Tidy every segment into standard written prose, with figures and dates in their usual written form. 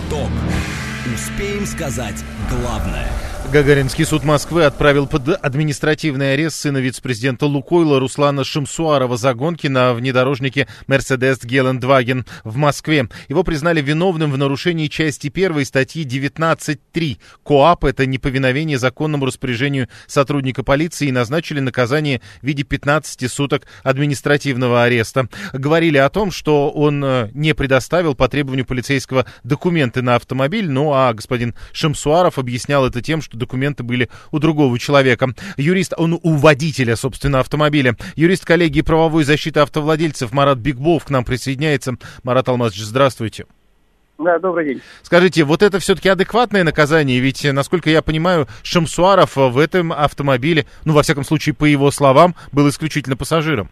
Итог. Успеем сказать главное. Гагаринский суд Москвы отправил под административный арест сына вице-президента «Лукойла» Руслана Шамсуарова за гонки на внедорожнике «Мерседес Гелендваген» в Москве. Его признали виновным в нарушении части 1 статьи 19.3 КоАП. Это неповиновение законному распоряжению сотрудника полиции, и назначили наказание в виде 15 суток административного ареста. Говорили о том, что он не предоставил по требованию полицейского документы на автомобиль, ну а господин Шамсуаров объяснял это тем, что документы были у другого человека. Юрист, он у водителя, собственно, автомобиля. Юрист коллегии правовой защиты автовладельцев Марат Бикбулов к нам присоединяется. Марат Алмазович, здравствуйте. Да, добрый день. Скажите, вот это все-таки адекватное наказание? Ведь, насколько я понимаю, Шамсуаров в этом автомобиле, ну, во всяком случае, по его словам, был исключительно пассажиром.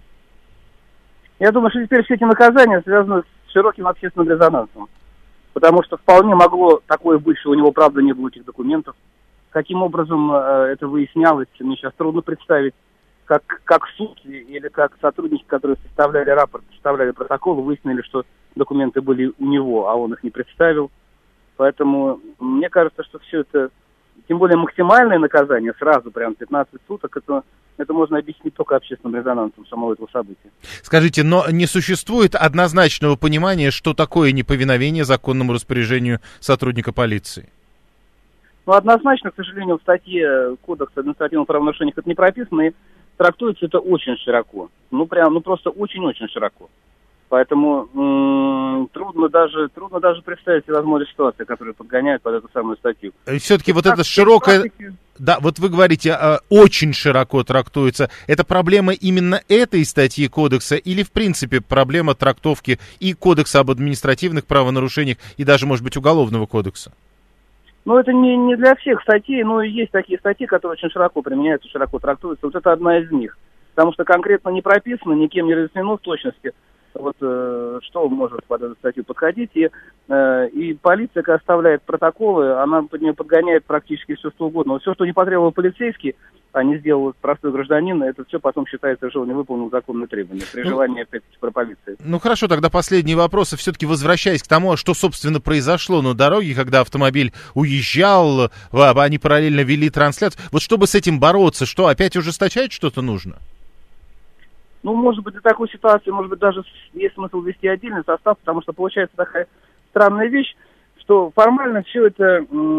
Я думаю, что теперь все эти наказания связаны с широким общественным резонансом. Потому что вполне могло такое быть, что у него, правда, не было этих документов. Каким образом это выяснялось, мне сейчас трудно представить, как суд или как сотрудники, которые составляли рапорт, составляли протокол, выяснили, что документы были у него, а он их не представил. Поэтому мне кажется, что все это, тем более максимальное наказание, сразу прям 15 суток, это можно объяснить только общественным резонансом самого этого события. Скажите, но не существует однозначного понимания, что такое неповиновение законному распоряжению сотрудника полиции? Ну, однозначно, к сожалению, в статье Кодекса административных правонарушений это не прописано, и трактуется это очень широко. Ну, просто очень-очень широко. Поэтому трудно даже представить возможные ситуации, которые подгоняют под эту самую статью. И все-таки вот это широкое... Да, вот вы говорите, очень широко трактуется. Это проблема именно этой статьи Кодекса или, в принципе, проблема трактовки и Кодекса об административных правонарушениях, и даже, может быть, Уголовного кодекса? Ну, это не для всех статей, но есть такие статьи, которые очень широко применяются, широко трактуются. Вот это одна из них. Потому что конкретно не прописано, никем не разъяснено в точности, вот что может под эту статью подходить. И полиция, когда оставляет протоколы, она под нее подгоняет практически все, что угодно. Вот все, что не потребовал полицейский, а не сделал простой гражданин, это все потом считается, что он не выполнил законные требования. При желании, опять-таки, про полицию. Ну, хорошо, тогда последний вопрос. И все-таки возвращаясь к тому, что, собственно, произошло на дороге, когда автомобиль уезжал, они параллельно вели трансляцию. Вот чтобы с этим бороться, что, опять ужесточать что-то нужно? Ну, может быть, для такой ситуации, может быть, даже есть смысл ввести отдельный состав, потому что получается такая странная вещь, что формально все это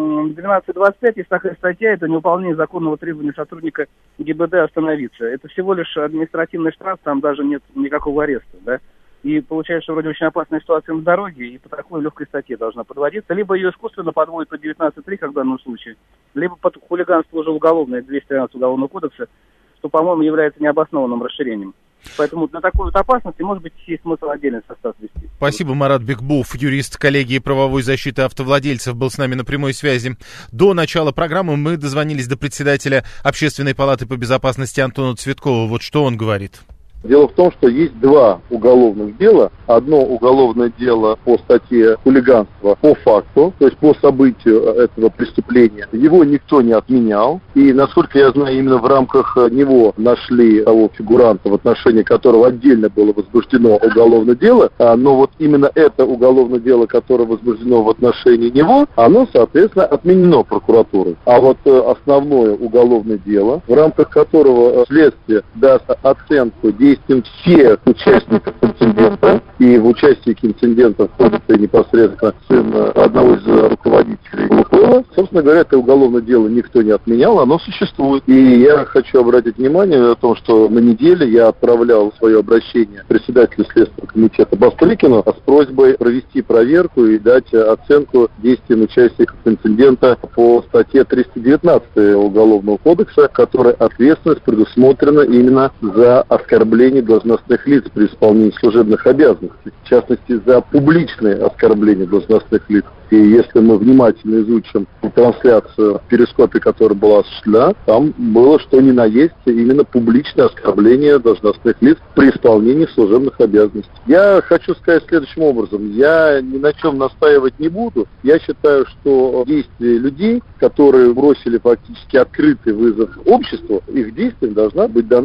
12.25, есть такая статья, это невыполнение законного требования сотрудника ГИБД остановиться. Это всего лишь административный штраф, там даже нет никакого ареста, да. И получается, что вроде очень опасная ситуация на дороге, и по такой легкой статье должна подводиться. Либо ее искусственно подводят под 19.3, как в данном случае, либо под хулиганство уже уголовное, 213 Уголовного кодекса, что, по-моему, является необоснованным расширением. Поэтому для такой вот опасности, может быть, есть смысл отдельный состав вести. Спасибо, Марат Бикбулов, юрист коллегии правовой защиты автовладельцев, был с нами на прямой связи. До начала программы мы дозвонились до председателя Общественной палаты по безопасности Антона Цветкова. Вот что он говорит. Дело в том, что есть два уголовных дела. Одно уголовное дело по статье хулиганства по факту, то есть по событию этого преступления. Его никто не отменял. И, насколько я знаю, именно в рамках него нашли того фигуранта, в отношении которого отдельно было возбуждено уголовное дело. Но вот именно это уголовное дело, которое возбуждено в отношении него, оно, соответственно, отменено прокуратурой. А вот основное уголовное дело, в рамках которого следствие даст оценку действиям всех участников инцидента, и в участнике инцидента входит непосредственно сын одного из руководителей Лукойла. Собственно говоря, это уголовное дело никто не отменял, оно существует. И я хочу обратить внимание на то, что на неделе я отправлял свое обращение председателю Следственного комитета Бастрыкину с просьбой провести проверку и дать оценку действиям участников инцидента по статье 319 Уголовного кодекса, которая ответственность предусмотрена именно за оскорбление должностных лиц при исполнении служебных обязанностей, в частности, за публичное оскорбление должностных лиц. И если мы внимательно изучим трансляцию в перископе, которая была осуществлена, там было что ни на есть именно публичное оскорбление должностных лиц при исполнении служебных обязанностей. Я хочу сказать следующим образом. Я ни на чем настаивать не буду. Я считаю, что действия людей, которые бросили фактически открытый вызов обществу, их действиям должна быть дана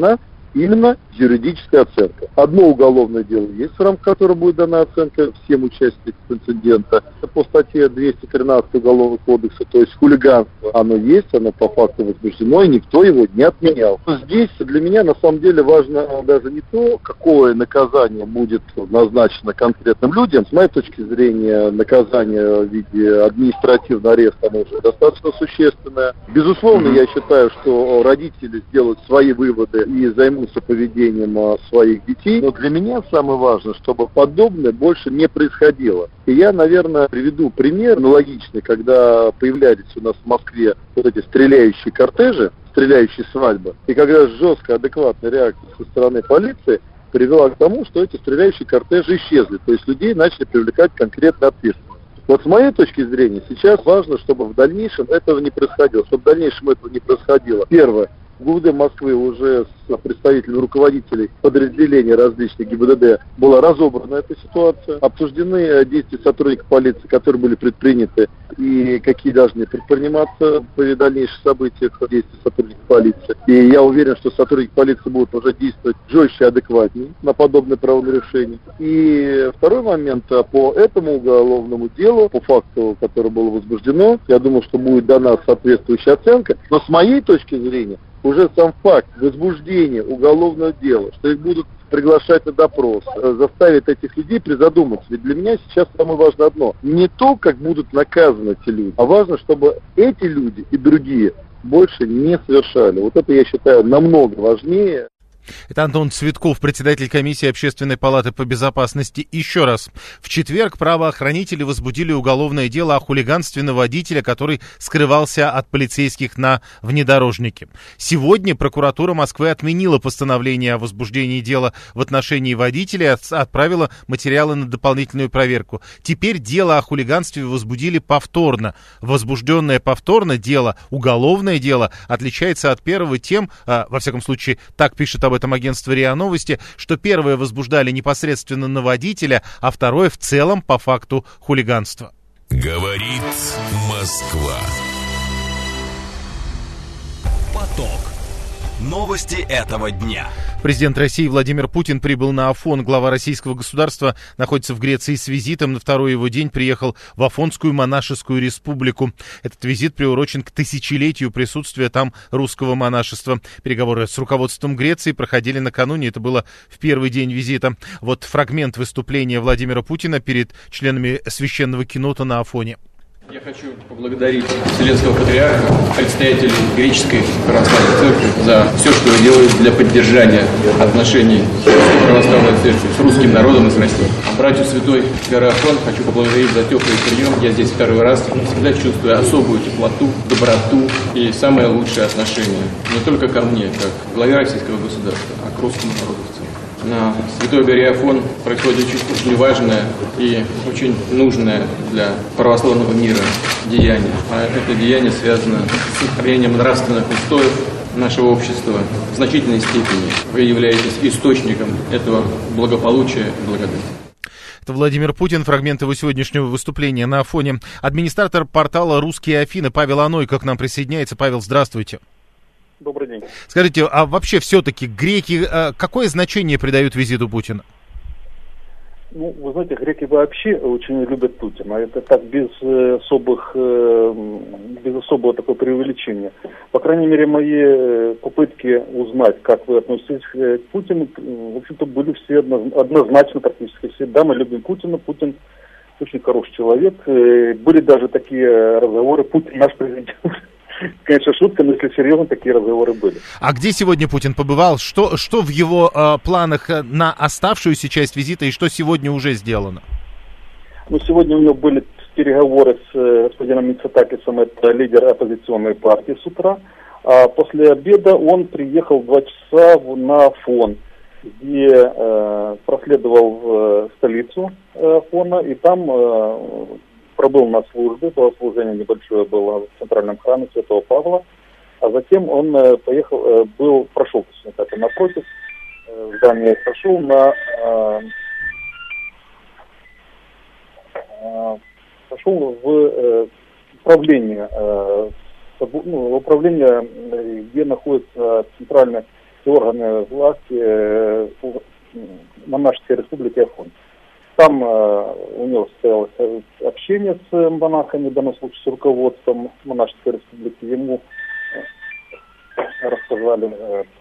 Именно юридическая оценка. Одно уголовное дело есть, в рамках которого будет дана оценка всем участникам инцидента. По статье 213 Уголовного кодекса, то есть хулиганство, оно есть, оно по факту возбуждено, и никто его не отменял. Здесь для меня на самом деле важно даже не то, какое наказание будет назначено конкретным людям. С моей точки зрения, наказание в виде административного ареста, оно уже достаточно существенное. Безусловно, я считаю, что родители сделают свои выводы и займутся поведением своих детей. Но для меня самое важное, чтобы подобное больше не происходило. И я, наверное, приведу пример аналогичный, когда появлялись у нас в Москве вот эти стреляющие кортежи, стреляющие свадьбы. И когда жесткая, адекватная реакция со стороны полиции привела к тому, что эти стреляющие кортежи исчезли. То есть людей начали привлекать конкретно ответственность. Вот с моей точки зрения сейчас важно, чтобы в дальнейшем этого не происходило. Чтобы в дальнейшем этого не происходило. Первое. В ГУВД Москвы уже с представителями руководителей подразделений различных ГИБДД была разобрана эта ситуация. Обсуждены действия сотрудников полиции, которые были предприняты, и какие должны предприниматься при дальнейших событиях действий сотрудников полиции. И я уверен, что сотрудники полиции будут уже действовать жестче и адекватнее на подобные правонарушения. И второй момент, по этому уголовному делу, по факту, которое было возбуждено, я думаю, что будет дана соответствующая оценка. Но с моей точки зрения, уже сам факт возбуждения уголовного дела, что их будут приглашать на допрос, заставит этих людей призадуматься. Ведь для меня сейчас самое важное одно. Не то, как будут наказаны эти люди, а важно, чтобы эти люди и другие больше не совершали. Вот это, я считаю, намного важнее. Это Антон Цветков, председатель комиссии Общественной палаты по безопасности. Еще раз. В четверг правоохранители возбудили уголовное дело о хулиганстве на водителя, который скрывался от полицейских на внедорожнике. Сегодня прокуратура Москвы отменила постановление о возбуждении дела в отношении водителя и отправила материалы на дополнительную проверку. Теперь дело о хулиганстве возбудили повторно. Возбужденное повторно дело, уголовное дело, отличается от первого тем, во всяком случае, так пишет об этом агентство РИА Новости, что первое возбуждали непосредственно на водителя, а второе в целом по факту хулиганства. Говорит Москва. Поток. Новости этого дня. Президент России Владимир Путин прибыл на Афон. Глава российского государства находится в Греции с визитом. На второй его день приехал в Афонскую монашескую республику. Этот визит приурочен к тысячелетию присутствия там русского монашества. Переговоры с руководством Греции проходили накануне. Это было в первый день визита. Вот фрагмент выступления Владимира Путина перед членами Священного Кинота на Афоне. Я хочу поблагодарить Вселенского Патриарха, представителей греческой православной церкви за все, что вы делаете для поддержания отношений православной церкви с русским народом и с Россией. Братью Святой Горы Афон хочу поблагодарить за теплый прием. Я здесь второй раз. Всегда чувствую особую теплоту, доброту и самое лучшее отношение. Не только ко мне, как главе российского государства, а к русскому народу в целом. На Святой горе Афон происходит очень важное и очень нужное для православного мира деяние. А это деяние связано с сохранением нравственных устоев нашего общества. В значительной степени вы являетесь источником этого благополучия и благодати. Это Владимир Путин, фрагмент его сегодняшнего выступления на Афоне. Администратор портала «Русские Афины» Павел Анойко к нам присоединяется. Павел, здравствуйте. Добрый день. Скажите, а вообще все-таки греки какое значение придают визиту Путина? Ну, вы знаете, греки вообще очень любят Путина. Это так без особого такого преувеличения. По крайней мере, мои попытки узнать, как вы относитесь к Путину, в общем-то, были все однозначно практически все. Да, мы любим Путина, Путин очень хороший человек. Были даже такие разговоры, Путин наш президент. Конечно, шутка, но если серьезно, такие разговоры были. А где сегодня Путин побывал? Что в его планах на оставшуюся часть визита и что сегодня уже сделано? Ну, сегодня у него были переговоры с господином Мицотакисом, это лидер оппозиционной партии с утра. А после обеда он приехал в 2 часа на Афон, где проследовал в столицу Афона, и там пробыл на службе, служение небольшое было в центральном храме Святого Павла, а затем он прошел напротив здания, прошел в управление, где находится центральный все органы власти монашеской республики Афон. Там у него состоялось общение с монахами, в данном случае с руководством монашеской республики. Ему рассказали,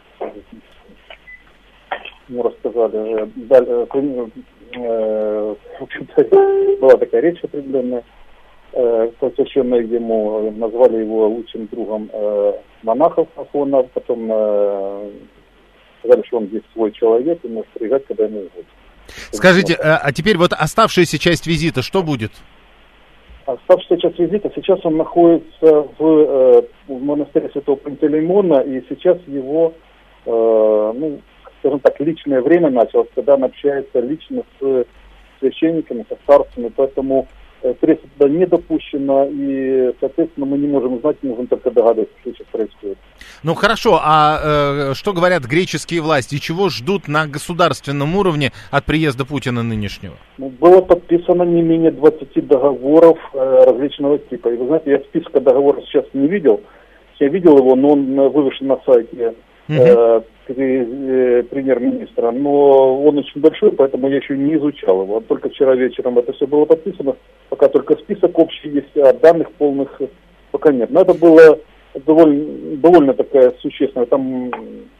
в общем-то, была такая речь определенная, посвященная ему, назвали его лучшим другом монахов Афона, потом сказали, что он здесь свой человек и может приезжать, когда ему угодно. Скажите, а теперь вот оставшаяся часть визита, что будет? Оставшаяся часть визита, сейчас он находится в монастыре Святого Пантелеймона, и сейчас его, скажем так, личное время началось, когда он общается лично с священниками, со старцами, поэтому пресса туда не допущена, и, соответственно, мы не можем знать, мы можем только догадываться, что сейчас происходит. Ну хорошо, а что говорят греческие власти, чего ждут на государственном уровне от приезда Путина нынешнего? Было подписано не менее 20 договоров различного типа. И вы знаете, я списка договоров сейчас не видел. Я видел его, но он вывешен на сайте премьер-министра. Но он очень большой, поэтому я еще не изучал его. Только вчера вечером это все было подписано. Пока только список общий есть, а данных полных пока нет. Но это было довольно такая существенная. Там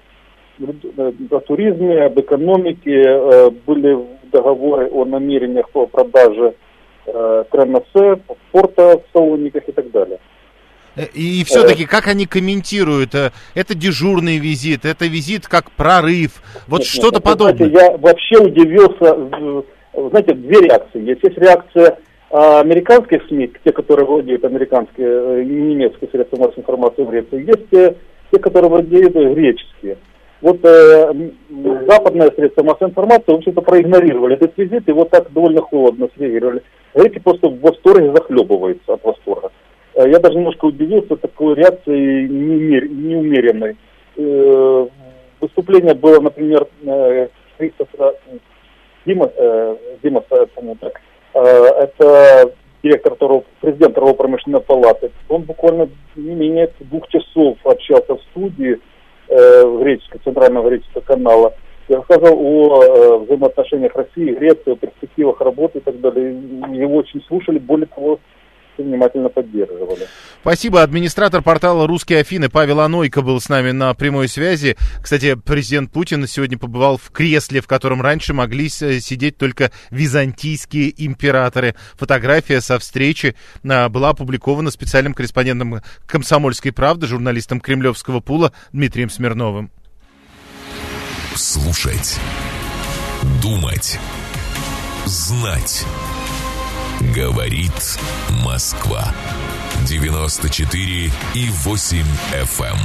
о туризме, об экономике, были договоры о намерениях по продаже Треносе, порта в Салониках и так далее. И все-таки, как они комментируют, это дежурный визит, это визит как прорыв, вот что-то подобное? Знаете, я вообще удивился, знаете, две реакции есть. Есть реакция американских СМИ, те, которые владеют американские, немецкие средства массовой информации в Греции, есть те, которые владеют греческие. Вот западные средства массовой информации, в общем-то, проигнорировали этот визит и вот так довольно холодно среагировали. Греки просто в восторге захлебываются от восторга. Я даже немножко удивился такой реакции неумеренной. Выступление было, например, Кристофа Димаса, это директор президент торгово-промышленной палаты. Он буквально не менее 2 часов общался в студии Центрального греческого канала. Я рассказывал о взаимоотношениях России и Греции, о перспективах работы и так далее. Его очень слушали, более того, внимательно поддерживали. Спасибо. Администратор портала «Русские Афины» Павел Анойко был с нами на прямой связи. Кстати, президент Путин сегодня побывал в кресле, в котором раньше могли сидеть только византийские императоры. Фотография со встречи была опубликована специальным корреспондентом «Комсомольской правды», журналистом кремлевского пула Дмитрием Смирновым. Слушать, думать, знать. Говорит Москва. 94,8 FM.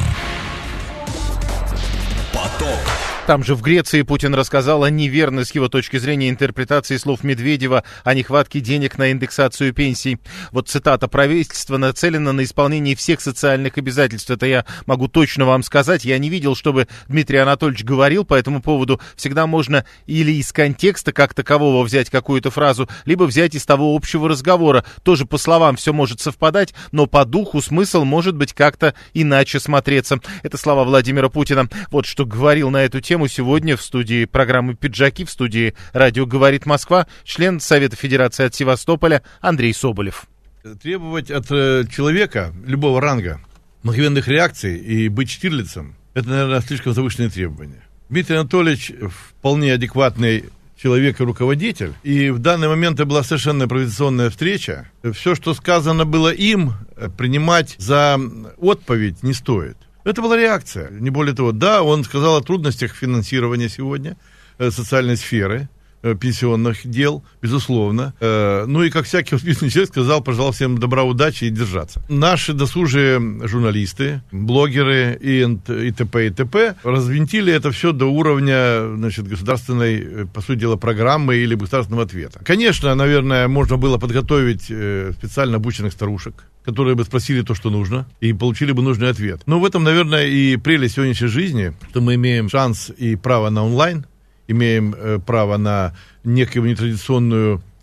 Поток. Там же в Греции Путин рассказал о неверной с его точки зрения интерпретации слов Медведева о нехватке денег на индексацию пенсий. Вот цитата: «Правительство нацелено на исполнение всех социальных обязательств». Это я могу точно вам сказать. Я не видел, чтобы Дмитрий Анатольевич говорил по этому поводу. Всегда можно или из контекста как такового взять какую-то фразу, либо взять из того общего разговора. Тоже по словам все может совпадать, но по духу смысл может быть как-то иначе смотреться. Это слова Владимира Путина. Вот что говорил на эту тему сегодня в студии программы «Пиджаки», в студии радио «Говорит Москва», член Совета Федерации от Севастополя Андрей Соболев. Требовать от человека любого ранга мгновенных реакций и быть Штирлицем — это, наверное, слишком завышенные требования. Дмитрий Анатольевич вполне адекватный человек и руководитель, и в данный момент это была совершенно импровизационная встреча. Все, что сказано было им, принимать за отповедь не стоит. Это была реакция, не более того. Да, он сказал о трудностях финансирования сегодня социальной сферы, пенсионных дел, безусловно. Ну и, как всякий успешный человек, сказал, пожелал всем добра, удачи и держаться. Наши досужие журналисты, блогеры и т.п. и т.п. развинтили это все до уровня, значит, государственной, по сути дела, программы или государственного ответа. Конечно, наверное, можно было подготовить специально обученных старушек, которые бы спросили то, что нужно, и получили бы нужный ответ. Но в этом, наверное, и прелесть сегодняшней жизни, что мы имеем шанс и право на онлайн, имеем право на некую нетрадиционную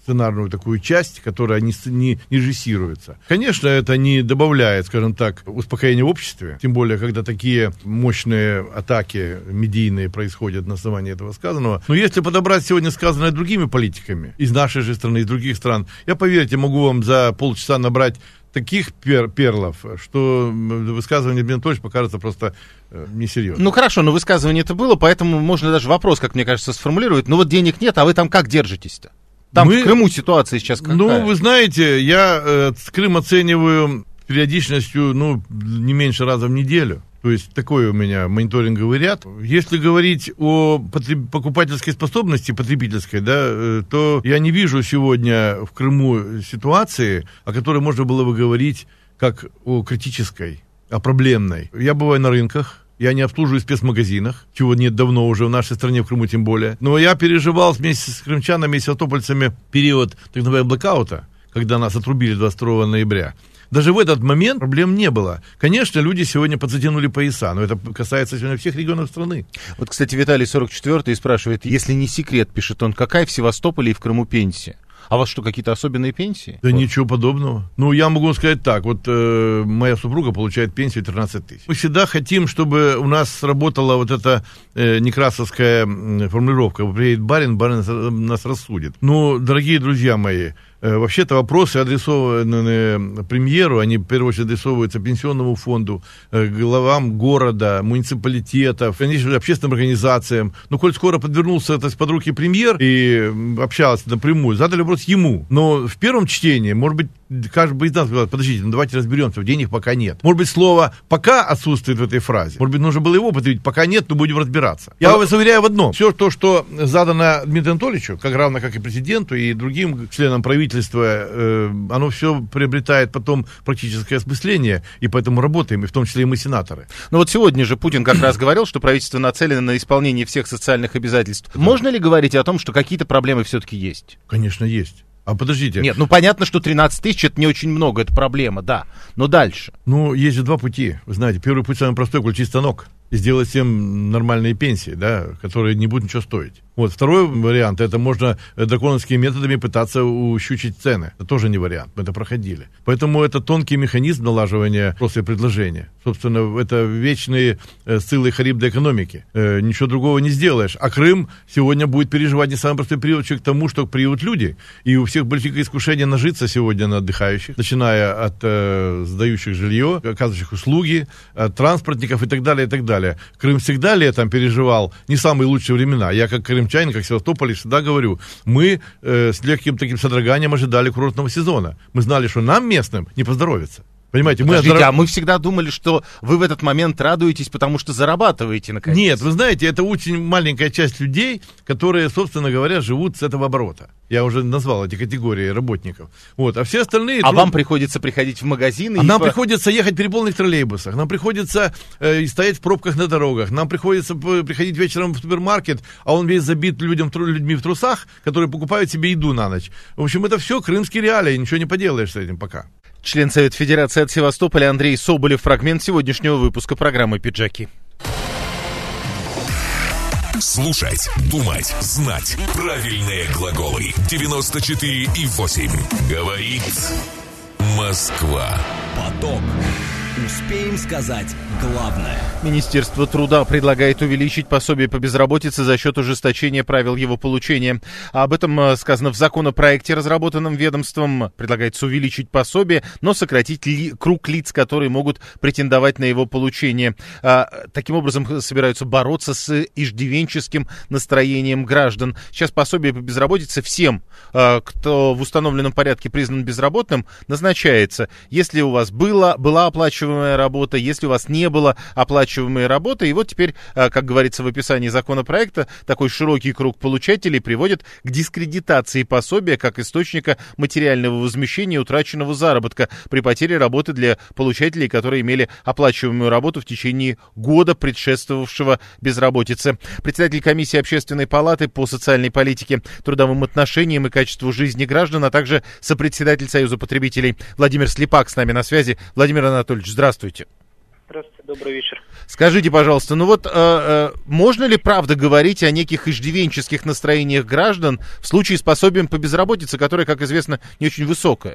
сценарную такую часть, которая не режиссируется. Конечно, это не добавляет, скажем так, успокоения в обществе, тем более, когда такие мощные атаки медийные происходят на основании этого сказанного. Но если подобрать сегодня сказанное другими политиками из нашей же страны, из других стран, я, поверьте, могу вам за полчаса набрать таких перлов, что высказывание Дмитрия Анатольевича покажется просто несерьезно. Ну хорошо, но высказывание это было, поэтому можно даже вопрос, как мне кажется, сформулировать. Ну вот денег нет, а вы там как держитесь-то? Там в Крыму ситуация сейчас какая? Ну, вы знаете, я Крым оцениваю периодичностью, не меньше раза в неделю. То есть такой у меня мониторинговый ряд. Если говорить о покупательской способности, потребительской, да, то я не вижу сегодня в Крыму ситуации, о которой можно было бы говорить как о критической, о проблемной. Я бываю на рынках. Я не обслуживаю в спецмагазинах, чего нет давно уже в нашей стране, в Крыму тем более. Но я переживал вместе с крымчанами и севастопольцами период так называемого блэкаута, когда нас отрубили 22 ноября. Даже в этот момент проблем не было. Конечно, люди сегодня подзатянули пояса, но это касается сегодня всех регионов страны. Вот, кстати, Виталий 44-й спрашивает, если не секрет, пишет он, какая в Севастополе и в Крыму пенсия? А у вас что, какие-то особенные пенсии? Да ничего подобного. Я могу сказать так, моя супруга получает пенсию 13 тысяч. Мы всегда хотим, чтобы у нас сработала вот эта некрасовская формулировка. Приедет барин, барин нас рассудит. Дорогие друзья мои, вообще-то вопросы адресованы премьеру, они в первую очередь адресовываются Пенсионному фонду, главам города, муниципалитетов, конечно, общественным организациям. Но коль скоро подвернулся под руки премьер и общался напрямую, задали вопрос ему. Но в первом чтении, может быть, каждый бы из нас сказал, подождите, давайте разберемся, денег пока нет. Может быть, слово «пока» отсутствует в этой фразе. Может быть, нужно было его употребить, пока нет, но будем разбираться. Я вас уверяю в одном. Все то, что задано Дмитрию Анатольевичу, равно как и президенту, и другим членам правительства, оно все приобретает потом практическое осмысление, и поэтому работаем, и в том числе и мы, сенаторы. Ну вот сегодня же Путин как раз говорил, что правительство нацелено на исполнение всех социальных обязательств. Можно ли говорить о том, что какие-то проблемы все-таки есть? Конечно, есть. А подождите. Нет, понятно, что 13 тысяч это не очень много, это проблема, да. Но дальше. Есть же два пути. Вы знаете, первый путь самый простой, включить станок и сделать всем нормальные пенсии, да, которые не будут ничего стоить. Второй вариант, это можно драконовскими методами пытаться ущучить цены. Это тоже не вариант, мы это проходили. Поэтому это тонкий механизм налаживания спроса и предложения. Собственно, это вечные сциллы харибды экономики. Ничего другого не сделаешь. А Крым сегодня будет переживать не самый простой период к тому, что приют люди. И у всех больших искушений нажиться сегодня на отдыхающих, начиная от сдающих жилье, оказывающих услуги, от транспортников и так далее, и так далее. Крым всегда летом переживал не самые лучшие времена. Я как крымчанин, как Севастополь, всегда говорю, мы с легким таким содроганием ожидали курортного сезона. Мы знали, что нам, местным, не поздоровится. Понимаете, мы всегда думали, что вы в этот момент радуетесь, потому что зарабатываете, наконец. Нет, вы знаете, это очень маленькая часть людей, которые, собственно говоря, живут с этого оборота. Я уже назвал эти категории работников. А все остальные... вам приходится приходить в магазины? Нам приходится ехать в переполненных троллейбусах, нам приходится стоять в пробках на дорогах, нам приходится приходить вечером в супермаркет, а он весь забит людьми в трусах, которые покупают себе еду на ночь. В общем, это все крымские реалии, ничего не поделаешь с этим пока. Член Совета Федерации от Севастополя Андрей Соболев. Фрагмент сегодняшнего выпуска программы «Пиджаки». Слушать, думать, знать. Правильные глаголы. 94,8. Говорит Москва. Поток. Успеем сказать главное. Министерство труда предлагает увеличить пособие по безработице за счет ужесточения правил его получения. Об этом сказано в законопроекте, разработанном ведомством. Предлагается увеличить пособие, но сократить круг лиц, которые могут претендовать на его получение. Таким образом, собираются бороться с иждивенческим настроением граждан. Сейчас пособие по безработице всем, кто в установленном порядке признан безработным, назначается. Если у вас была оплачиваемая работа, если у вас не было оплачиваемой работы. И вот теперь, как говорится в описании законопроекта, такой широкий круг получателей приводит к дискредитации пособия как источника материального возмещения утраченного заработка при потере работы для получателей, которые имели оплачиваемую работу в течение года, предшествовавшего безработице. Председатель комиссии Общественной палаты по социальной политике, трудовым отношениям и качеству жизни граждан, а также сопредседатель Союза потребителей Владимир Слепак с нами на связи. Владимир Анатольевич, здравствуйте. Здравствуйте, добрый вечер. Скажите, пожалуйста, можно ли правда говорить о неких иждивенческих настроениях граждан в случае с пособием по безработице, которое, как известно, не очень высокое?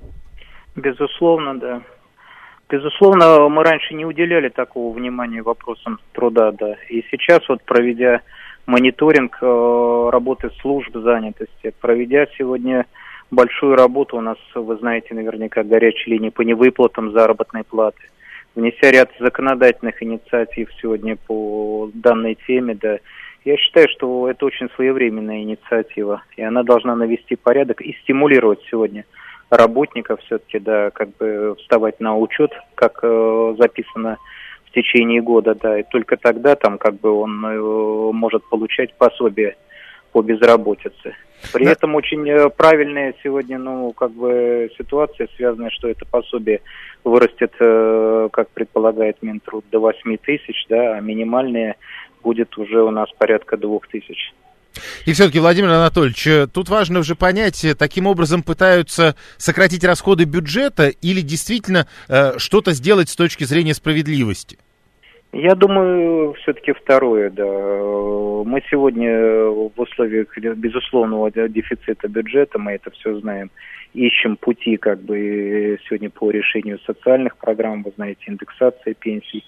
Безусловно, да. Безусловно, мы раньше не уделяли такого внимания вопросам труда, да. И сейчас, проведя мониторинг работы служб занятости, проведя сегодня большую работу, у нас, вы знаете, наверняка горячие линии по невыплатам заработной платы, внеся ряд законодательных инициатив сегодня по данной теме, да, я считаю, что это очень своевременная инициатива, и она должна навести порядок и стимулировать сегодня работников все-таки, да, вставать на учет, как записано в течение года, да, и только тогда он может получать пособие по безработице. При этом очень правильная сегодня, ситуация, связанная, что это пособие вырастет, как предполагает Минтруд, до 8 тысяч, да, а минимальное будет уже у нас порядка 2 тысяч. И все-таки, Владимир Анатольевич, тут важно же понять, таким образом пытаются сократить расходы бюджета или действительно что-то сделать с точки зрения справедливости? Я думаю, все-таки второе, да. Мы сегодня в условиях безусловного дефицита бюджета, мы это все знаем, ищем пути сегодня по решению социальных программ, вы знаете, индексация пенсий.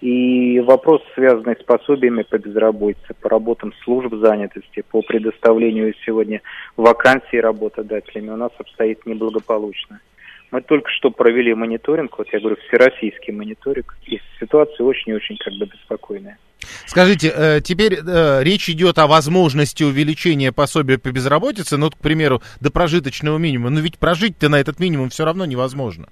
И вопрос, связанный с пособиями по безработице, по работам служб занятости, по предоставлению сегодня вакансий работодателями, у нас обстоит неблагополучно. Мы только что провели мониторинг, всероссийский мониторинг, и ситуация очень-очень беспокойная. Скажите, теперь речь идет о возможности увеличения пособия по безработице, к примеру, до прожиточного минимума, но ведь прожить-то на этот минимум все равно невозможно.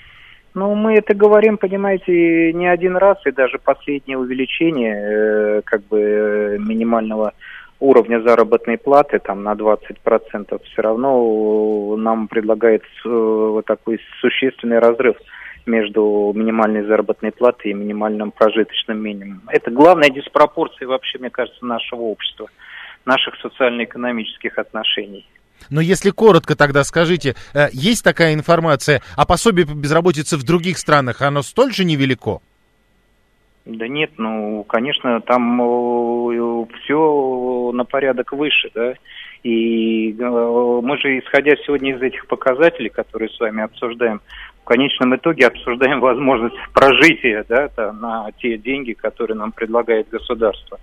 Мы это говорим, понимаете, не один раз, и даже последнее увеличение минимального уровня заработной платы на 20% все равно нам предлагает такой существенный разрыв между минимальной заработной платой и минимальным прожиточным минимумом. Это главная диспропорция вообще, мне кажется, нашего общества, наших социально-экономических отношений. Но если коротко, тогда скажите, есть такая информация о пособии по безработице в других странах, оно столь же невелико? Да нет, конечно, там все на порядок выше, да, и мы же, исходя сегодня из этих показателей, которые с вами обсуждаем, в конечном итоге обсуждаем возможность прожития, да, на те деньги, которые нам предлагает государство.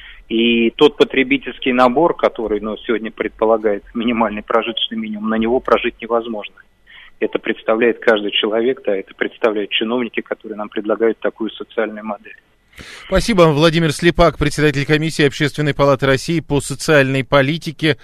И тот потребительский набор, который сегодня предполагает минимальный прожиточный минимум, на него прожить невозможно. Это представляет каждый человек, да, это представляют чиновники, которые нам предлагают такую социальную модель. Спасибо. Владимир Слепак, председатель комиссии Общественной палаты России по социальной политике,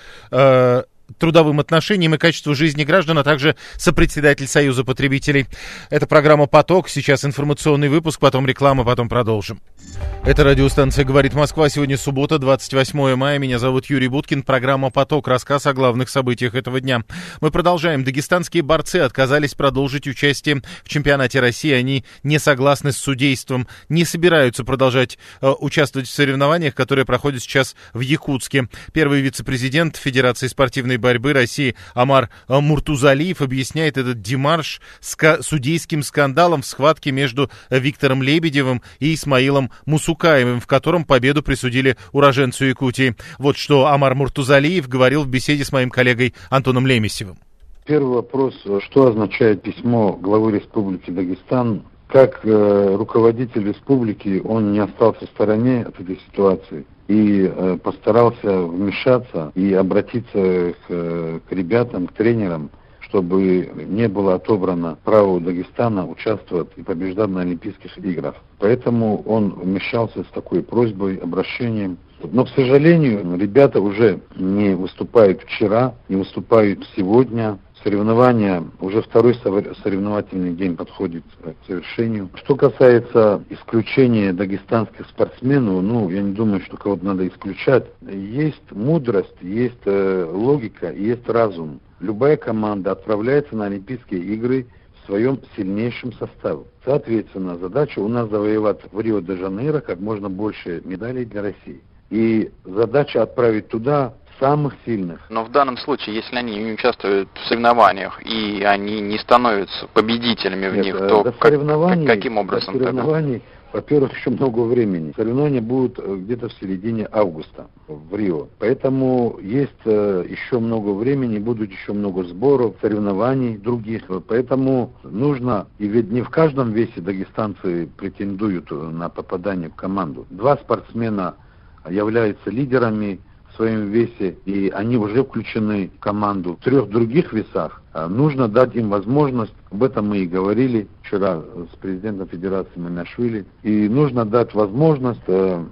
трудовым отношениям и качеству жизни граждан, а также сопредседатель Союза потребителей. Это программа «Поток». Сейчас информационный выпуск, потом реклама, потом продолжим. Это радиостанция «Говорит Москва». Сегодня суббота, 28 мая. Меня зовут Юрий Буткин. Программа «Поток». Рассказ о главных событиях этого дня. Мы продолжаем. Дагестанские борцы отказались продолжить участие в чемпионате России. Они не согласны с судейством, не собираются продолжать участвовать в соревнованиях, которые проходят сейчас в Якутске. Первый вице-президент Федерации спортивной борьбы России Амар Муртузалиев объясняет этот демарш судейским скандалом в схватке между Виктором Лебедевым и Исмаилом Мусукаевым, в котором победу присудили уроженцу Якутии. Вот что Амар Муртузалиев говорил в беседе с моим коллегой Антоном Лемесевым. Первый вопрос: что означает письмо главы Республики Дагестан? Как руководитель республики он не остался в стороне от этой ситуации и постарался вмешаться и обратиться к ребятам, к тренерам, чтобы не было отобрано право Дагестана участвовать и побеждать на Олимпийских играх. Поэтому он вмешался с такой просьбой, обращением. Но, к сожалению, ребята уже не выступают вчера, не выступают сегодня. Соревнования, уже второй соревновательный день подходит к завершению. Что касается исключения дагестанских спортсменов, я не думаю, что кого-то надо исключать. Есть мудрость, есть логика, есть разум. Любая команда отправляется на Олимпийские игры в своем сильнейшем составе. Соответственно, задача у нас завоевать в Рио-де-Жанейро как можно больше медалей для России. И задача отправить туда самых сильных. Но в данном случае, если они не участвуют в соревнованиях и они не становятся победителями в них, то каким образом? До соревнований, во-первых, еще много времени. Соревнования будут где-то в середине августа в Рио. Поэтому есть еще много времени, будут еще много сборов, соревнований других. Поэтому нужно, и ведь не в каждом весе дагестанцы претендуют на попадание в команду. 2 спортсмена являются лидерами в своем весе, и они уже включены в команду. В 3 других весах нужно дать им возможность, об этом мы и говорили вчера с президентом Федерации Мамиашвили, и нужно дать возможность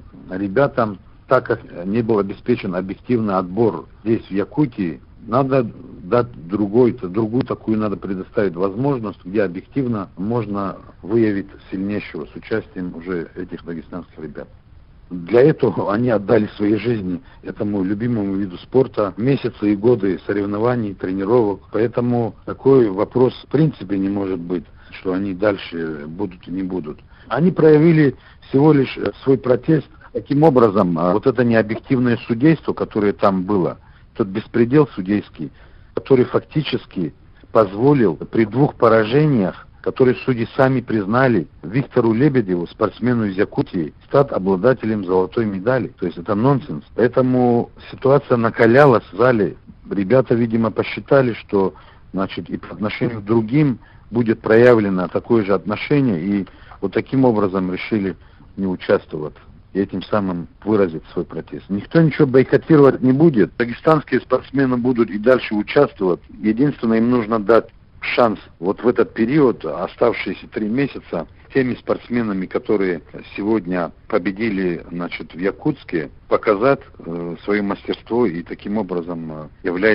ребятам, так как не был обеспечен объективный отбор здесь, в Якутии, надо дать другую такую надо предоставить возможность, где объективно можно выявить сильнейшего с участием уже этих дагестанских ребят. Для этого они отдали свои жизни этому любимому виду спорта, месяцы и годы соревнований, тренировок. Поэтому такой вопрос в принципе не может быть, что они дальше будут и не будут. Они проявили всего лишь свой протест. Таким образом, вот это необъективное судейство, которое там было, тот беспредел судейский, который фактически позволил при 2 поражениях, которые судьи сами признали, Виктору Лебедеву, спортсмену из Якутии, стать обладателем золотой медали. То есть это нонсенс. Поэтому ситуация накалялась в зале. Ребята, видимо, посчитали, что, значит, и по отношению к другим будет проявлено такое же отношение, и вот таким образом решили не участвовать и этим самым выразить свой протест. Никто ничего бойкотировать не будет. Дагестанские спортсмены будут и дальше участвовать. Единственное, им нужно дать шанс вот в этот период, оставшиеся 3 месяца, теми спортсменами, которые сегодня победили, значит, в Якутске, показать свое мастерство и таким образом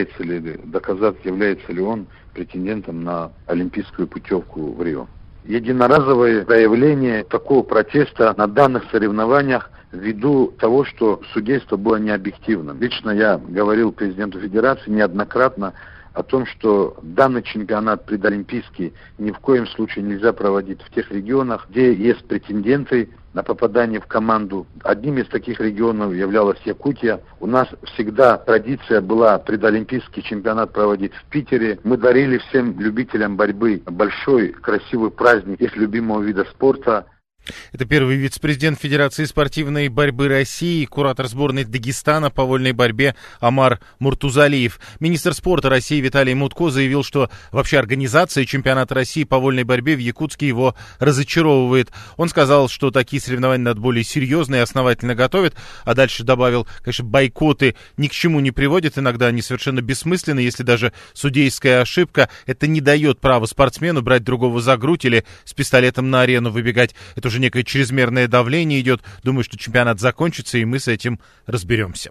доказать, является ли он претендентом на олимпийскую путевку в Рио. Единоразовое проявление такого протеста на данных соревнованиях ввиду того, что судейство было необъективным. Лично я говорил президенту Федерации неоднократно о том, что данный чемпионат предолимпийский ни в коем случае нельзя проводить в тех регионах, где есть претенденты на попадание в команду. Одним из таких регионов являлась Якутия. У нас всегда традиция была предолимпийский чемпионат проводить в Питере. Мы дарили всем любителям борьбы большой, красивый праздник их любимого вида спорта. Это первый вице-президент Федерации спортивной борьбы России, куратор сборной Дагестана по вольной борьбе Амар Муртузалиев. Министр спорта России Виталий Мутко заявил, что вообще организация чемпионата России по вольной борьбе в Якутске его разочаровывает. Он сказал, что такие соревнования надо более серьезно и основательно готовить, а дальше добавил, конечно, бойкоты ни к чему не приводят, иногда они совершенно бессмысленны, если даже судейская ошибка, это не дает права спортсмену брать другого за грудь или с пистолетом на арену выбегать. Это уже некое чрезмерное давление идет. Думаю, что чемпионат закончится, и мы с этим разберемся.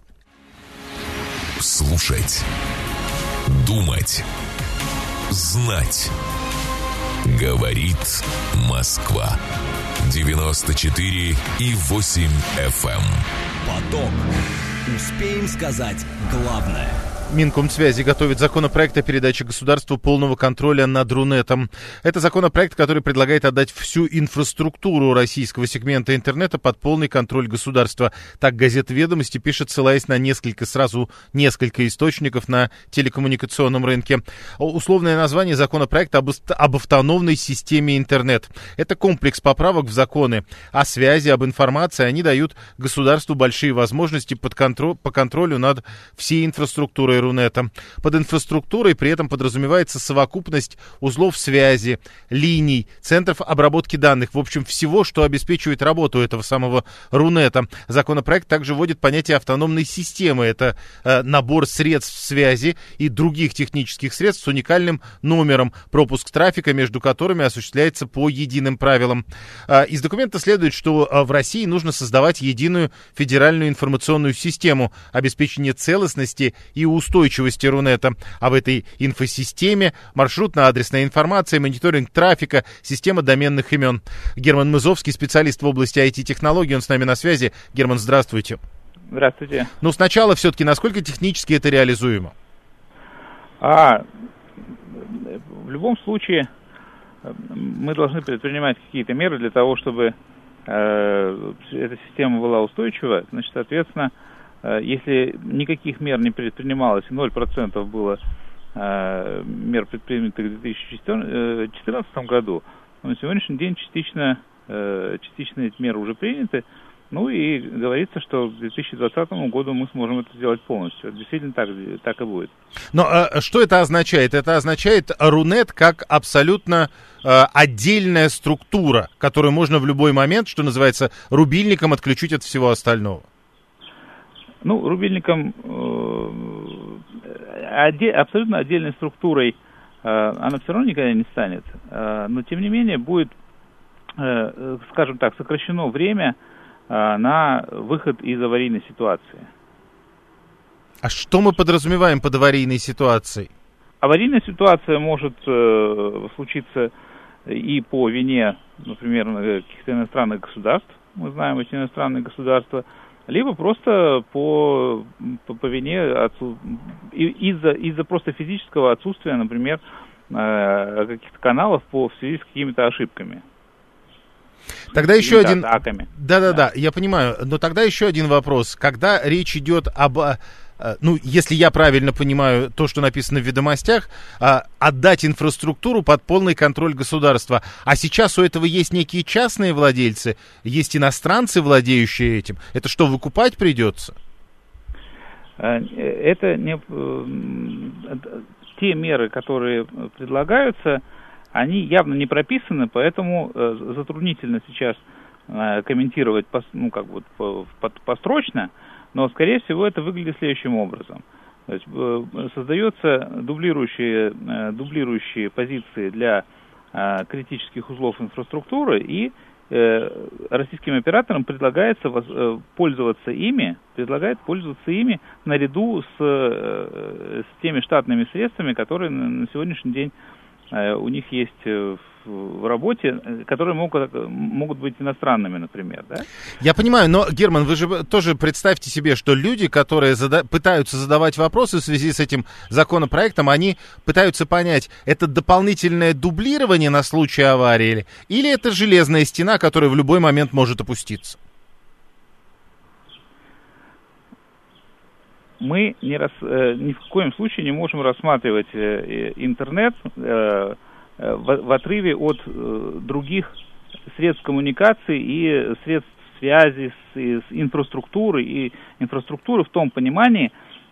Слушать, думать, знать. Говорит Москва. 94,8 FM. Поток. Успеем сказать главное. Минкомсвязи готовит законопроект о передаче государству полного контроля над Рунетом. Это законопроект, который предлагает отдать всю инфраструктуру российского сегмента интернета под полный контроль государства. Так газета «Ведомости» пишет, ссылаясь на несколько источников на телекоммуникационном рынке. Условное название законопроекта об автономной системе интернет. Это комплекс поправок в законы о связи, об информации. Они дают государству большие возможности по контролю над всей инфраструктурой Рунета. Под инфраструктурой при этом подразумевается совокупность узлов связи, линий, центров обработки данных, в общем, всего, что обеспечивает работу этого самого Рунета. Законопроект также вводит понятие автономной системы. Это набор средств связи и других технических средств с уникальным номером, пропуск трафика между которыми осуществляется по единым правилам. Из документа следует, что в России нужно создавать единую федеральную информационную систему обеспечения целостности и устойчивости Рунета. А в этой инфосистеме маршрутно-адресная информация, мониторинг трафика, система доменных имен. Герман Мызовский, специалист в области IT-технологий, он с нами на связи. Герман, здравствуйте. Здравствуйте. Ну, сначала все-таки, насколько технически это реализуемо? В любом случае, мы должны предпринимать какие-то меры для того, чтобы эта система была устойчива. Значит, соответственно, если никаких мер не предпринималось, 0% было мер, предпринятых в 2014 году, но на сегодняшний день частично эти меры уже приняты. Ну и говорится, что к 2020 году мы сможем это сделать полностью. Это действительно так и будет. Но что это означает? Это означает Рунет как абсолютно отдельная структура, которую можно в любой момент, что называется, рубильником отключить от всего остального. Ну, рубильником абсолютно отдельной структурой она все равно никогда не станет. Но, тем не менее, будет, скажем так, сокращено время на выход из аварийной ситуации. А что мы подразумеваем под аварийной ситуацией? Аварийная ситуация может случиться и по вине, например, каких-то иностранных государств, мы знаем эти иностранные государства, либо просто по вине из-за просто физического отсутствия, например, каких-то каналов в связи с какими-то ошибками. Тогда еще один... Да, я понимаю. Но тогда еще один вопрос. Когда речь идет об... Ну, если я правильно понимаю то, что написано в ведомостях, отдать инфраструктуру под полный контроль государства. А сейчас у этого есть некие частные владельцы, есть иностранцы, владеющие этим. Это что, выкупать придется? Это не... Те меры, которые предлагаются, они явно не прописаны, поэтому затруднительно сейчас комментировать построчно, но, скорее всего, это выглядит следующим образом. То есть, создаются дублирующие позиции для критических узлов инфраструктуры, и российским операторам предлагается пользоваться ими наряду с теми штатными средствами, которые на сегодняшний день у них есть в работе, которые могут быть иностранными, например, да? Я понимаю, но, Герман, вы же тоже представьте себе, что люди, которые пытаются задавать вопросы в связи с этим законопроектом, они пытаются понять, это дополнительное дублирование на случай аварии или это железная стена, которая в любой момент может опуститься? Мы ни в коем случае не можем рассматривать интернет в отрыве от других средств коммуникации и средств связи с инфраструктурой, и инфраструктуры в том понимании,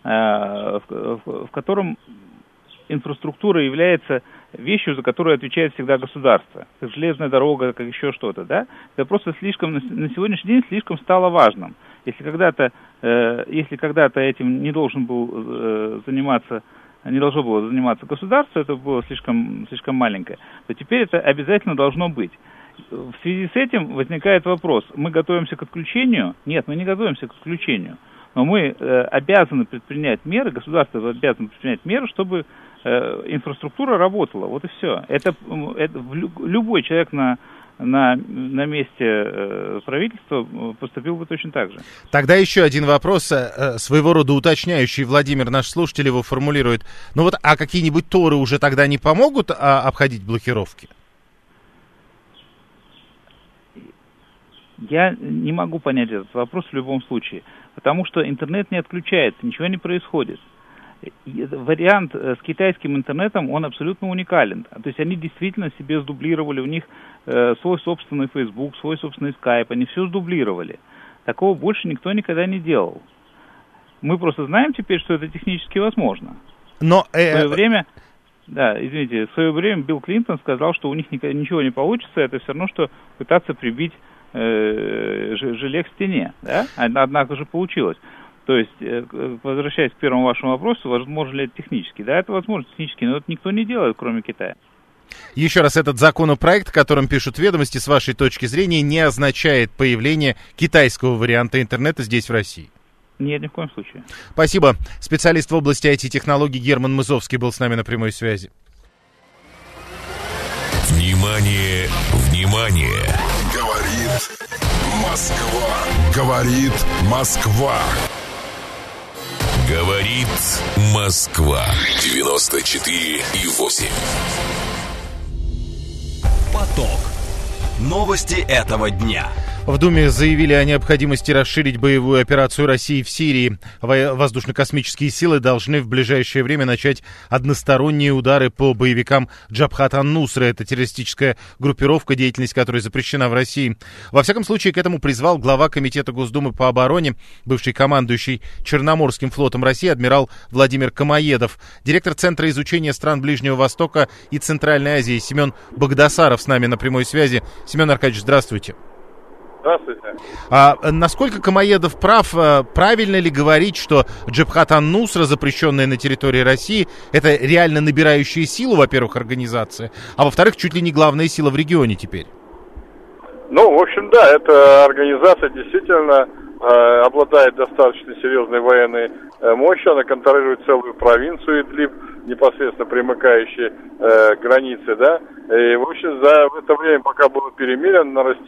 в котором инфраструктура является вещью, за которую отвечает всегда государство, как железная дорога, как еще что-то, да? Это просто на сегодняшний день слишком стало важным. Если когда-то этим не должно было заниматься государство, это было слишком маленькое, то теперь это обязательно должно быть. В связи с этим возникает вопрос: мы готовимся к отключению? Нет, мы не готовимся к отключению. Но мы обязаны предпринять меры, государство обязано предпринять меры, чтобы инфраструктура работала. Вот и все. Это любой человек на месте правительства поступил бы точно так же. Тогда еще один вопрос, своего рода уточняющий. Владимир, наш слушатель, его формулирует. Ну вот, а какие-нибудь торы уже тогда не помогут обходить блокировки? Я не могу понять этот вопрос в любом случае, потому что интернет не отключается, ничего не происходит. Вариант с китайским интернетом, он абсолютно уникален. То есть они действительно себе сдублировали, у них свой собственный Facebook, свой собственный Skype, они все сдублировали. Такого больше никто никогда не делал. Мы просто знаем теперь, что это технически возможно. Но в свое время, в свое время Билл Клинтон сказал, что у них ничего не получится, это все равно, что пытаться прибить желе к стене, да? Однако же получилось. То есть, возвращаясь к первому вашему вопросу, возможно ли это технически? Да, это возможно технически, но это никто не делает, кроме Китая. Еще раз, этот законопроект, о котором пишут ведомости, с вашей точки зрения, не означает появление китайского варианта интернета здесь, в России? Нет, ни в коем случае. Спасибо. Специалист в области IT-технологий Герман Мызовский был с нами на прямой связи. Внимание, внимание! Говорит Москва. Говорит Москва. Говорит Москва. 94,8. Поток. Новости этого дня. В Думе заявили о необходимости расширить боевую операцию России в Сирии. Воздушно-космические силы должны в ближайшее время начать односторонние удары по боевикам Джабхат ан-Нусра. Это террористическая группировка, деятельность которой запрещена в России. Во всяком случае, к этому призвал глава Комитета Госдумы по обороне, бывший командующий Черноморским флотом России адмирал Владимир Камоедов. Директор Центра изучения стран Ближнего Востока и Центральной Азии Семен Багдасаров с нами на прямой связи. Семен Аркадьевич, здравствуйте. Здравствуйте. Насколько Камоедов прав, правильно ли говорить, что Джабхат ан-Нусра, запрещенная на территории России, это реально набирающая силу, во-первых, организация, а во-вторых, чуть ли не главная сила в регионе теперь? Ну, в общем, да, эта организация действительно обладает достаточно серьезной военной мощью, она контролирует целую провинцию Идлиб, непосредственно примыкающие к границе, да, и, в общем, в это время, пока было перемирие,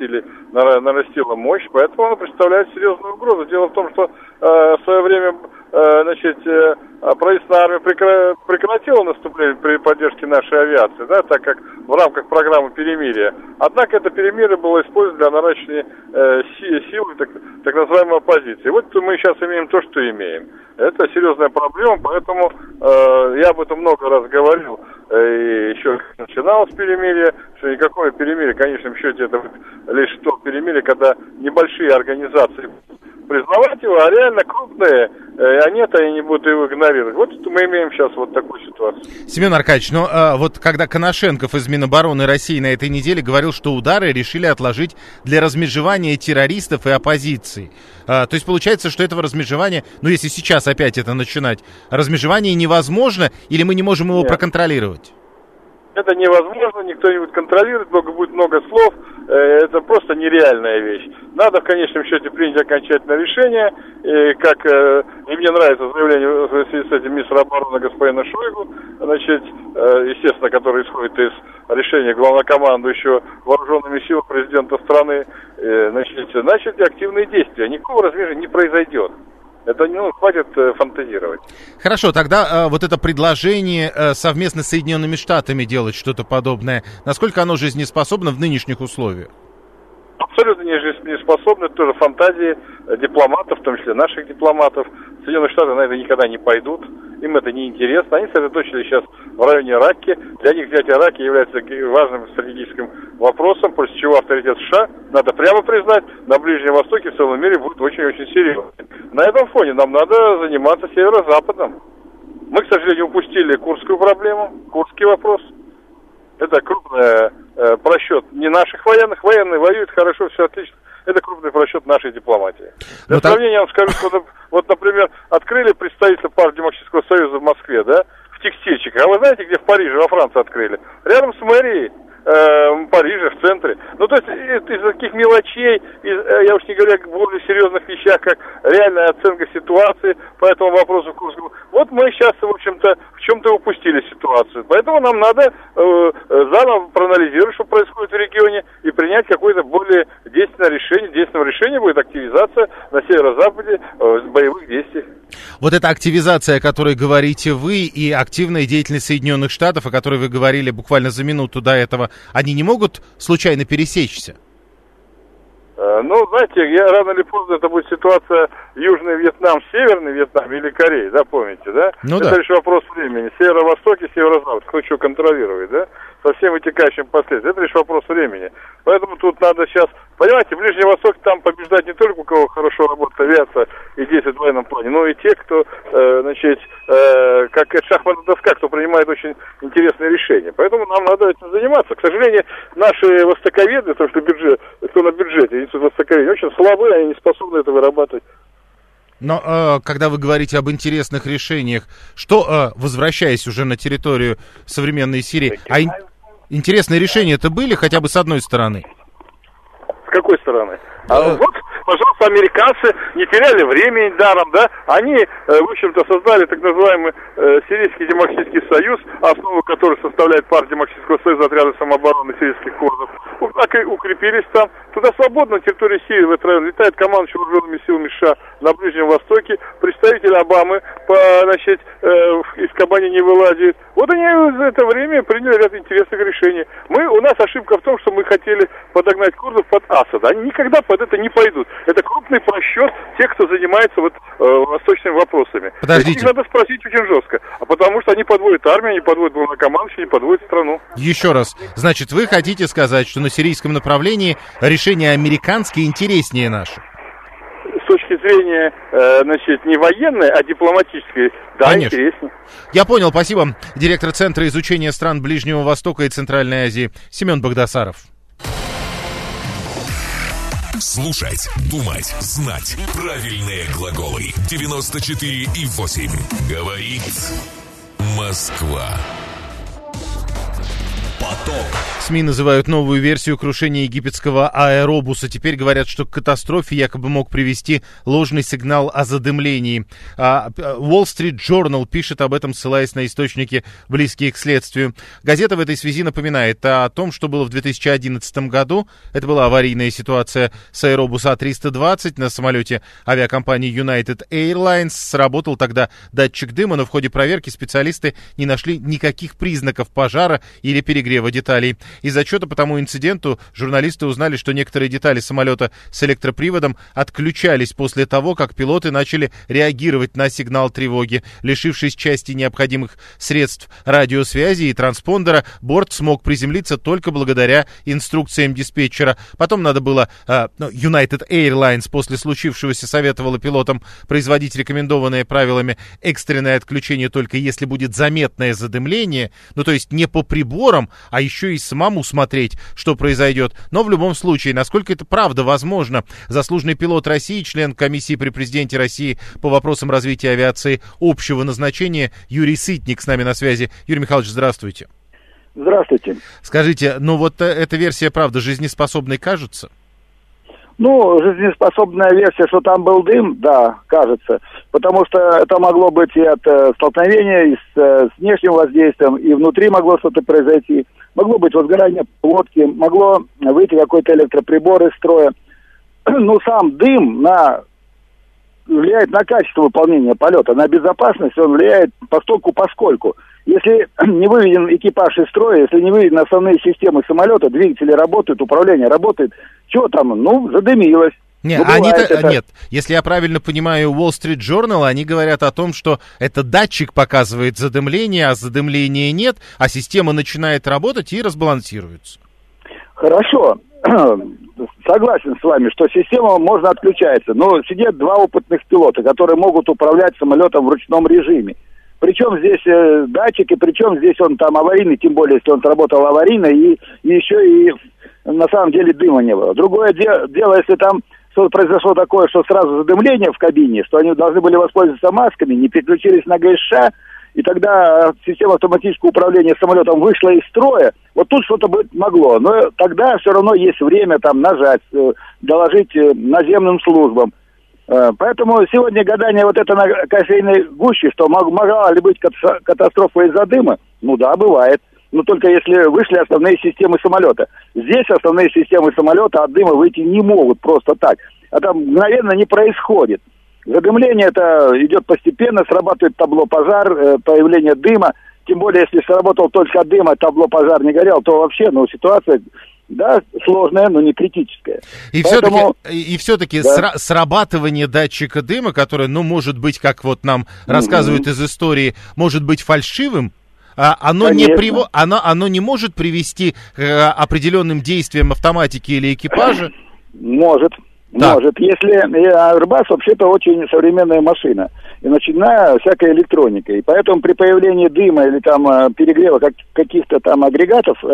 нарастила мощь, поэтому она представляет серьезную угрозу. Дело в том, что в свое время, правительственная армия прекратила наступление при поддержке нашей авиации, да, так как в рамках программы перемирия. Однако это перемирие было использовано для наращивания силы так называемой оппозиции. Вот мы сейчас имеем то, что имеем. Это серьезная проблема, поэтому я об этом много раз говорил, и еще начиналось перемирие, что никакое перемирие, в конечном счете, это лишь то перемирие, когда небольшие организации признавать его, а реально крупные, они не будут его игнорировать. Вот мы имеем сейчас вот такую ситуацию. Семен Аркадьевич, вот когда Коношенков из Минобороны России на этой неделе говорил, что удары решили отложить для размежевания террористов и оппозиции. То есть получается, что этого размежевания, если сейчас опять это начинать, размежевание невозможно или мы не можем его проконтролировать? Это невозможно, никто не будет контролировать, будет много слов, это просто нереальная вещь. Надо в конечном счете принять окончательное решение, и мне нравится заявление в связи с этим министра обороны господина Шойгу, естественно, который исходит из решения главнокомандующего вооруженными силами президента страны, начать активные действия. Никакого размежа не произойдет. Это хватит фантазировать. Хорошо, тогда вот это предложение совместно с Соединенными Штатами делать что-то подобное, насколько оно жизнеспособно в нынешних условиях? Абсолютно не жизнеспособны, это тоже фантазии дипломатов, в том числе наших дипломатов. Соединенные Штаты на это никогда не пойдут, им это не интересно. Они сосредоточились сейчас в районе Ракки. Для них взятие Ракки является важным стратегическим вопросом, после чего авторитет США, надо прямо признать, на Ближнем Востоке в целом мире будет очень-очень серьезный. На этом фоне нам надо заниматься северо-западом. Мы, к сожалению, упустили курдскую проблему, курдский вопрос. Это крупный просчет не наших военных. Военные воюют хорошо, все отлично. Это крупный просчет нашей дипломатии. Для сравнения я вам скажу, что, например, открыли представительство партии Демократического Союза в Москве, да, в текстильщиках. А вы знаете, где в Париже, во Франции открыли? Рядом с мэрией Парижа, в центре. То есть из таких мелочей, я уж не говорю о более серьезных вещах, как реальная оценка ситуации по этому вопросу Курскому. Вот мы сейчас, в общем-то, в чем-то упустили ситуацию. Поэтому нам надо заново проанализировать, что происходит в регионе, и принять какое-то более действенное решение. Действенным решением будет активизация на северо-западе боевых действий. Вот эта активизация, о которой говорите вы, и активная деятельность Соединенных Штатов, о которой вы говорили буквально за минуту до этого, они не могут случайно пересечься? Знаете, рано или поздно это будет ситуация Южный Вьетнам, Северный Вьетнам или Корея, да, помните, да? Это лишь вопрос времени. Северо-восток и северо-запад, кто что контролирует, да? Со всем вытекающим последствиям. Это лишь вопрос времени. Поэтому тут надо сейчас, понимаете, Ближний Восток, там побеждать не только у кого хорошо работает авиация и действует в военном плане, но и те, кто, как шахматная доска, кто принимает очень интересные решения. Поэтому нам надо этим заниматься. К сожалению, наши востоковеды, то, что кто на бюджете, институт востоковедения, очень слабые, они не способны это вырабатывать. Но когда вы говорите об интересных решениях, что, возвращаясь уже на территорию современной Сирии, интересные решения-то были хотя бы с одной стороны? С какой стороны? пожалуйста, американцы не теряли времени даром, да, они, в общем-то, создали так называемый Сирийский демократический союз, основу которого составляет партия Демократического союза, отряда самообороны сирийских курдов, так и укрепились там. Туда свободно на территории Сирии, в этот район, летает командующий вооруженными силами США на Ближнем Востоке, представитель Обамы, из Кабани не вылазит. Вот они за это время приняли ряд интересных решений. У нас ошибка в том, что мы хотели подогнать курдов под Асада. Они никогда под это не пойдут. Это крупный просчет тех, кто занимается восточными вопросами. Подождите. Их надо спросить очень жестко. Потому что они подводят армию, они подводят главнокомандующего, они подводят страну. Еще раз. Значит, вы хотите сказать, что на сирийском направлении решения американские интереснее наших? С точки зрения, не военной, а дипломатической, да, конечно, интереснее. Я понял, спасибо. Директор Центра изучения стран Ближнего Востока и Центральной Азии Семен Багдасаров. Слушать, думать, знать. Правильные глаголы. 94,8. Говорит Москва. Поток. СМИ называют новую версию крушения египетского аэробуса. Теперь говорят, что к катастрофе якобы мог привести ложный сигнал о задымлении. Wall Street Journal пишет об этом, ссылаясь на источники, близкие к следствию. Газета в этой связи напоминает о том, что было в 2011 году. Это была аварийная ситуация с аэробуса А320 на самолете авиакомпании United Airlines. Сработал тогда датчик дыма, но в ходе проверки специалисты не нашли никаких признаков пожара или перегрева деталей. Из отчета по тому инциденту журналисты узнали, что некоторые детали самолета с электроприводом отключались после того, как пилоты начали реагировать на сигнал тревоги. Лишившись части необходимых средств радиосвязи и транспондера, борт смог приземлиться только благодаря инструкциям диспетчера. Потом надо было... United Airlines после случившегося советовала пилотам производить рекомендованное правилами экстренное отключение только если будет заметное задымление, то есть не по приборам, а еще и самому смотреть, что произойдет. Но в любом случае, насколько это правда возможно, заслуженный пилот России, член комиссии при президенте России по вопросам развития авиации общего назначения Юрий Сытник с нами на связи. Юрий Михайлович, здравствуйте. Здравствуйте. Скажите, эта версия, правда, жизнеспособной кажется? Жизнеспособная версия, что там был дым, да, кажется. Потому что это могло быть и от столкновения, и с внешним воздействием, и внутри могло что-то произойти. Могло быть возгорание лодки, могло выйти какой-то электроприбор из строя. Сам дым влияет на качество выполнения полета, на безопасность он влияет поскольку. Если не выведен экипаж из строя, если не выведены основные системы самолета, двигатели работают, управление работает, что там, задымилось. Нет, если я правильно понимаю, Wall Street Journal, они говорят о том, что это датчик показывает задымление, а задымления нет, а система начинает работать и разбалансируется. Хорошо, согласен с вами, что система можно отключаться, но сидят два опытных пилота, которые могут управлять самолетом в ручном режиме. Причем здесь датчики, причем здесь он там аварийный, тем более, если он сработал аварийно, и еще и на самом деле дыма не было. Другое дело, если там произошло такое, что сразу задымление в кабине, что они должны были воспользоваться масками, не переключились на ГСШ, и тогда система автоматического управления самолетом вышла из строя, вот тут что-то быть могло. Но тогда все равно есть время там нажать, доложить наземным службам. Поэтому сегодня гадание это на кофейной гуще, что могла ли быть катастрофа из-за дыма, да, бывает. Но только если вышли основные системы самолета. Здесь основные системы самолета от дыма выйти не могут просто так. Это мгновенно не происходит. Задымление это идет постепенно, срабатывает табло пожар, появление дыма. Тем более, если сработал только дым, а табло пожар не горел, то вообще, ситуация... Да, сложная, но не критическая. И все-таки срабатывание датчика дыма, которое, может быть, как нам рассказывают из истории, может быть фальшивым, оно не может привести к определенным действиям автоматики или экипажа? Может. Если Airbus вообще-то очень современная машина, и начиная всякая электроника, и поэтому при появлении дыма или там перегрева каких-то там агрегатов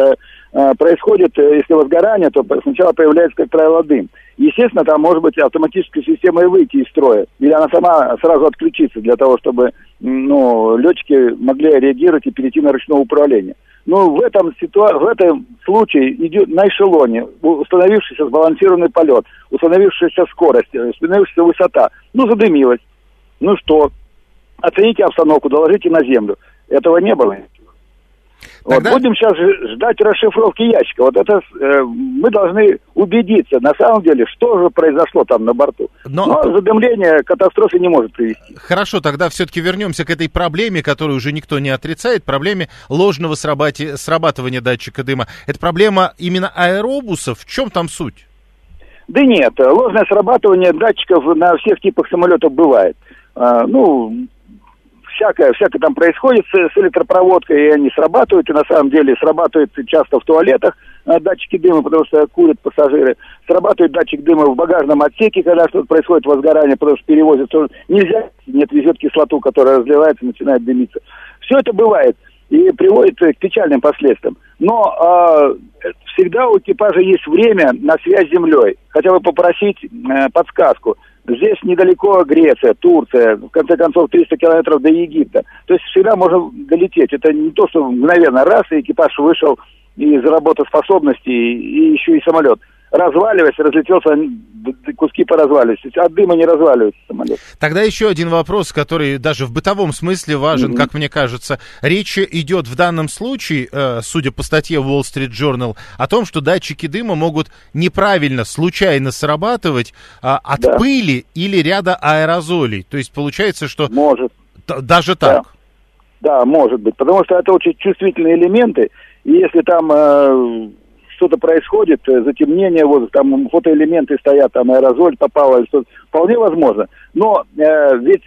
происходит, если возгорание, то сначала появляется, как правило, дым. Естественно, там может быть автоматическая система и выйти из строя. Или она сама сразу отключится для того, чтобы летчики могли реагировать и перейти на ручное управление. Но в этом случае идет на эшелоне установившийся сбалансированный полет, установившаяся скорость, установившаяся высота. Задымилась. Что? Оцените обстановку, доложите на землю. Этого не было. Тогда... Будем сейчас ждать расшифровки ящика. Мы должны убедиться, на самом деле, что же произошло там на борту. Но задымление к катастрофе не может привести. Хорошо, тогда все-таки вернемся к этой проблеме, которую уже никто не отрицает, проблеме ложного срабатывания датчика дыма. Это проблема именно аэробусов? В чем там суть? Да нет, ложное срабатывание датчиков на всех типах самолетов бывает. Всякое там происходит с электропроводкой, и они срабатывают, и на самом деле срабатывают часто в туалетах датчики дыма, потому что курят пассажиры. Срабатывает датчик дыма в багажном отсеке, когда что-то происходит возгорание, потому что перевозят. Нельзя, не отвезет кислоту, которая разливается, начинает дымиться. Все это бывает и приводит к печальным последствиям. Но всегда у экипажа есть время на связь с землей. Хотя бы попросить подсказку. Здесь недалеко Греция, Турция, в конце концов 300 километров до Египта. То есть всегда можно долететь. Это не то, что мгновенно раз, и экипаж вышел из работоспособности, и еще и самолет. Разваливаясь, разлетелся, куски поразвалились. От дыма не разваливается самолет. Тогда еще один вопрос, который даже в бытовом смысле важен, как мне кажется. Речь идет в данном случае, судя по статье Wall Street Journal, о том, что датчики дыма могут неправильно, случайно срабатывать от пыли или ряда аэрозолей. То есть получается, что... Может. Даже так? Да, может быть. Потому что это очень чувствительные элементы. И если там... что-то происходит, затемнение, там фотоэлементы стоят, там аэрозоль попала, или что-то, вполне возможно. Но ведь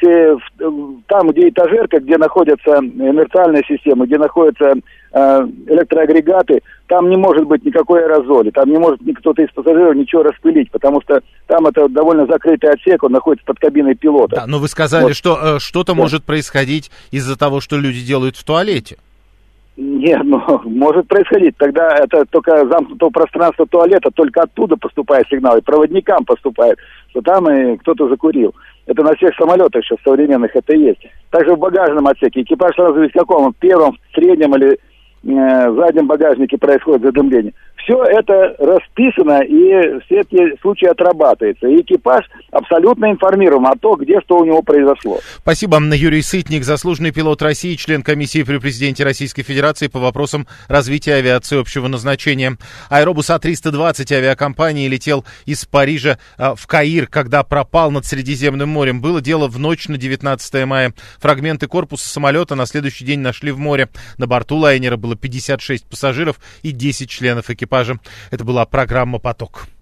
там, где этажерка, где находятся инерциальные системы, где находятся электроагрегаты, там не может быть никакой аэрозоли, там не может кто-то из пассажиров ничего распылить, потому что там это довольно закрытый отсек, он находится под кабиной пилота. Да, но вы сказали, что что-то может происходить из-за того, что люди делают в туалете. Нет, может происходить. Тогда это только замкнутого пространства туалета, только оттуда поступает сигнал, и проводникам поступает, что там и кто-то закурил. Это на всех самолетах сейчас современных это есть. Также в багажном отсеке экипаж сразу видит, в каком, в первом, в среднем или в заднем багажнике происходит задымление. Все это расписано, и все эти случаи отрабатываются. И экипаж абсолютно информирован о том, где что у него произошло. Спасибо. Юрий Сытник, заслуженный пилот России, член комиссии при президенте Российской Федерации по вопросам развития авиации общего назначения. Аэробус А320 авиакомпании летел из Парижа в Каир, когда пропал над Средиземным морем. Было дело в ночь на 19 мая. Фрагменты корпуса самолета на следующий день нашли в море. На борту лайнера было 56 пассажиров и 10 членов экипажа. Это была программа «Поток».